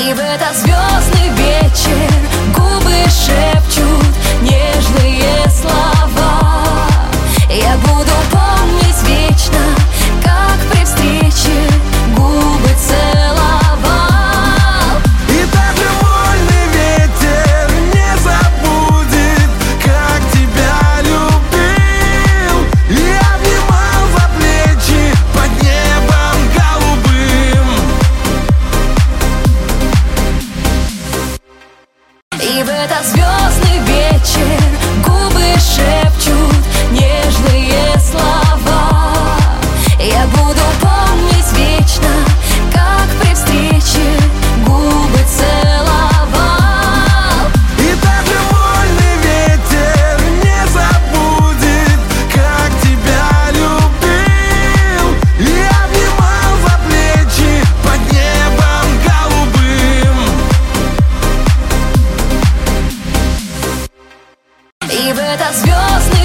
И в этот звездный вечер губы шепчут нежные слова. Я буду помнить вечно, как при встрече губы целовал. И даже вольный ветер не забудет, как тебя любил. И обнимал за плечи под небом голубым. И в этот звездный вечер губы шепчут нежные слова. Я буду помнить вечно, как при встрече губы целовал. И даже вольный ветер не забудет, как тебя любил. И обнимал за плечи под небом голубым. И в этот звездный